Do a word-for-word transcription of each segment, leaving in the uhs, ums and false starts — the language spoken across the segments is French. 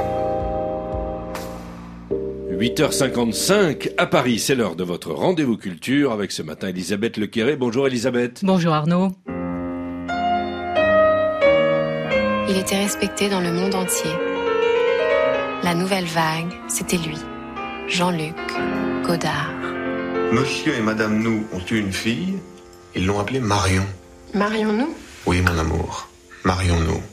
huit heures cinquante-cinq à Paris, c'est l'heure de votre rendez-vous culture avec ce matin Elisabeth Lequéré. Bonjour Elisabeth. Bonjour Arnaud. Il était respecté dans le monde entier. La nouvelle vague, c'était lui, Jean-Luc Godard. Monsieur et Madame Nou ont eu une fille, ils l'ont appelée Marion. Marions nous? Oui, mon amour, marions-nous.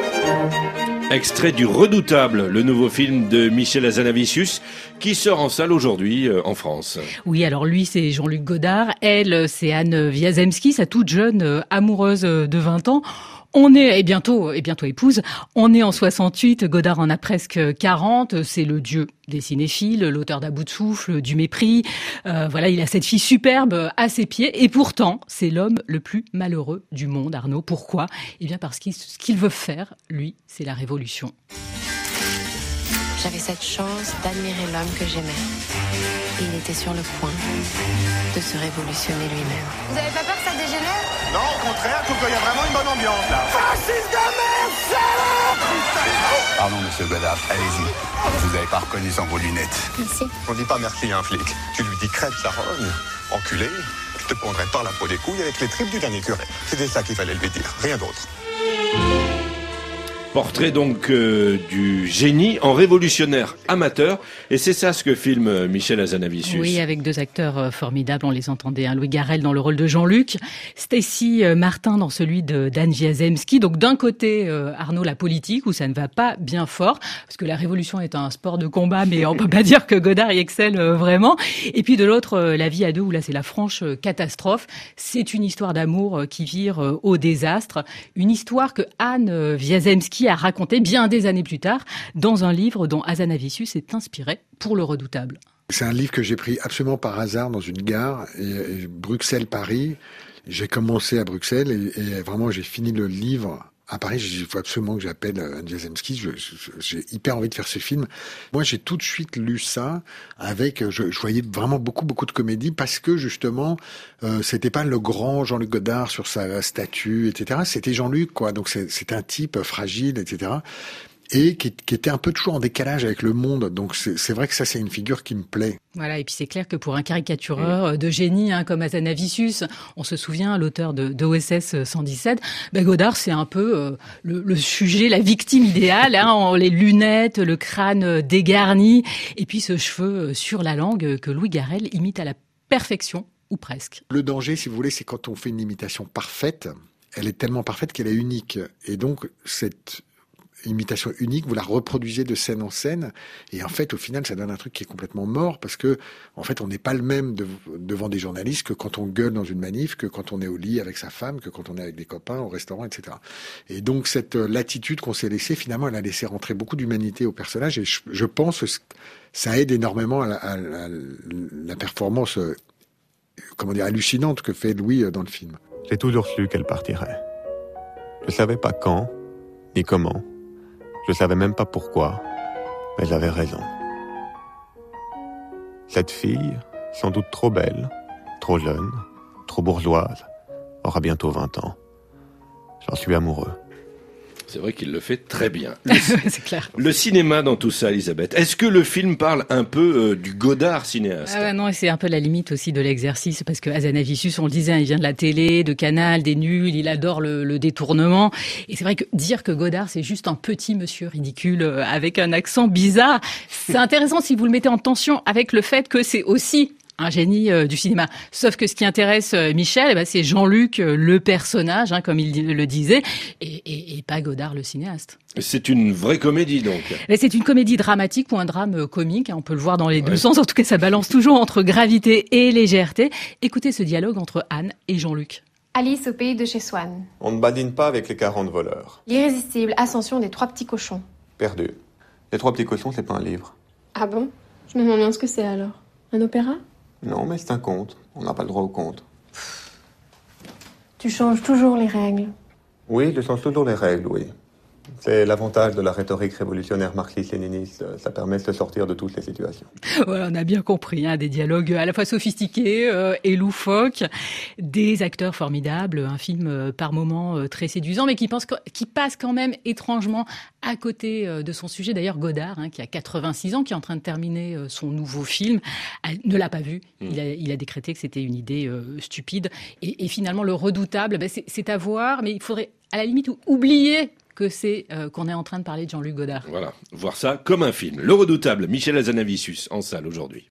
Extrait du Redoutable, le nouveau film de Michel Hazanavicius qui sort en salle aujourd'hui euh, en France. Oui, alors lui c'est Jean-Luc Godard, elle c'est Anne Wiazemski, sa toute jeune euh, amoureuse de vingt ans. On est, et bientôt, et bientôt épouse, on est en soixante-huit, Godard en a presque quarante, c'est le dieu des cinéphiles, l'auteur d'À bout de souffle, du mépris, euh, voilà, il a cette fille superbe à ses pieds, et pourtant, c'est l'homme le plus malheureux du monde, Arnaud. Pourquoi ? Eh bien parce que ce qu'il veut faire, lui, c'est la révolution. J'avais cette chance d'admirer l'homme que j'aimais. Et il était sur le point de se révolutionner lui-même. Vous avez pas peur que ça dégénère ? Non, au contraire, je trouve qu'il y a vraiment une bonne ambiance là. Fasciste de merde, salope ! Pardon, monsieur Godard, allez-y. Je vous avais pas reconnu sans vos lunettes. Merci. On dit pas merci à un flic. Tu lui dis crève sa rogne, enculé, je te pondrai par la peau des couilles avec les tripes du dernier curé. C'était ça qu'il fallait lui dire, rien d'autre. Portrait donc euh, du génie en révolutionnaire amateur, et c'est ça ce que filme euh, Michel Hazanavicius. Oui, avec deux acteurs euh, formidables, on les entendait, hein, Louis Garrel dans le rôle de Jean-Luc, Stacy euh, Martin dans celui de d'Anne Wiazemski. Donc d'un côté, euh, Arnaud, la politique, où ça ne va pas bien fort, parce que la révolution est un sport de combat, mais on peut pas dire que Godard y excelle euh, vraiment. Et puis de l'autre, euh, la vie à deux, où là c'est la franche euh, catastrophe. C'est une histoire d'amour euh, qui vire euh, au désastre, une histoire que Anne euh, Wiazemski a raconté bien des années plus tard dans un livre dont Hazanavicius s'est inspiré pour Le Redoutable. C'est un livre que j'ai pris absolument par hasard dans une gare, et, et Bruxelles-Paris. J'ai commencé à Bruxelles et, et vraiment j'ai fini le livre à Paris. Il faut absolument que j'appelle Anne Wiazemski. Je, je, j'ai hyper envie de faire ce film. Moi, j'ai tout de suite lu ça avec. Je, je voyais vraiment beaucoup, beaucoup de comédie parce que justement, euh, c'était pas le grand Jean-Luc Godard sur sa statue, et cetera. C'était Jean-Luc, quoi. Donc c'est, c'est un type fragile, et cetera. Et qui, qui était un peu toujours en décalage avec le monde. Donc c'est, c'est vrai que ça, c'est une figure qui me plaît. Voilà, et puis c'est clair que pour un caricatureur de génie hein, comme Hazanavicius, on se souvient, l'auteur de, de O S S cent dix-sept, ben Godard, c'est un peu euh, le, le sujet, la victime idéale, hein, les lunettes, le crâne dégarni, et puis ce cheveu sur la langue que Louis Garrel imite à la perfection, ou presque. Le danger, si vous voulez, c'est quand on fait une imitation parfaite, elle est tellement parfaite qu'elle est unique. Et donc, cette imitation unique, vous la reproduisez de scène en scène, et en fait, au final, ça donne un truc qui est complètement mort, parce que, en fait, on n'est pas le même de, devant des journalistes que quand on gueule dans une manif, que quand on est au lit avec sa femme, que quand on est avec des copains au restaurant, et cetera. Et donc, cette latitude qu'on s'est laissée, finalement, elle a laissé rentrer beaucoup d'humanité au personnage, et je, je pense que ça aide énormément à la, à la, à la performance, euh, comment dire, hallucinante que fait Louis dans le film. J'ai toujours su qu'elle partirait. Je savais pas quand, ni comment. Je savais même pas pourquoi, mais j'avais raison. Cette fille, sans doute trop belle, trop jeune, trop bourgeoise, aura bientôt vingt ans. J'en suis amoureux. C'est vrai qu'il le fait très bien. Le, c'est clair. Le cinéma dans tout ça, Elisabeth. Est-ce que le film parle un peu euh, du Godard cinéaste ? Ah ouais, non, et c'est un peu la limite aussi de l'exercice, parce que Hazanavicius, on le disait, il vient de la télé, de Canal, des nuls, il adore le, le détournement. Et c'est vrai que dire que Godard, c'est juste un petit monsieur ridicule euh, avec un accent bizarre, c'est intéressant si vous le mettez en tension avec le fait que c'est aussi un génie euh, du cinéma. Sauf que ce qui intéresse euh, Michel, eh ben, c'est Jean-Luc, euh, le personnage, hein, comme il le disait, et, et, et pas Godard, le cinéaste. C'est une vraie comédie, donc. Mais c'est une comédie dramatique ou un drame comique. Hein, on peut le voir dans les deux ouais. sens. En tout cas, ça balance toujours entre gravité et légèreté. Écoutez ce dialogue entre Anne et Jean-Luc. Alice au pays de chez Swann. On ne badine pas avec les quarante voleurs. L'irrésistible ascension des trois petits cochons. Perdu. Les trois petits cochons, c'est pas un livre. Ah bon ? Je me demande bien ce que c'est alors. Un opéra ? Non, mais c'est un conte. On n'a pas le droit au conte. Tu changes toujours les règles. Oui, je change toujours les règles, oui. C'est l'avantage de la rhétorique révolutionnaire marxiste-léniniste. Ça permet de se sortir de toutes les situations. Voilà, on a bien compris, hein, des dialogues à la fois sophistiqués euh, et loufoques, des acteurs formidables, un film euh, par moments euh, très séduisant, mais qui, pense, qui passe quand même étrangement à côté euh, de son sujet. D'ailleurs, Godard, hein, qui a quatre-vingt-six ans, qui est en train de terminer euh, son nouveau film, euh, ne l'a pas vu. Mmh. Il, a, il a décrété que c'était une idée euh, stupide. Et, et finalement, Le Redoutable, ben, c'est, c'est à voir, mais il faudrait à la limite oublier que c'est euh, qu'on est en train de parler de Jean-Luc Godard. Voilà, voir ça comme un film. Le Redoutable, Michel Hazanavicius, en salle aujourd'hui.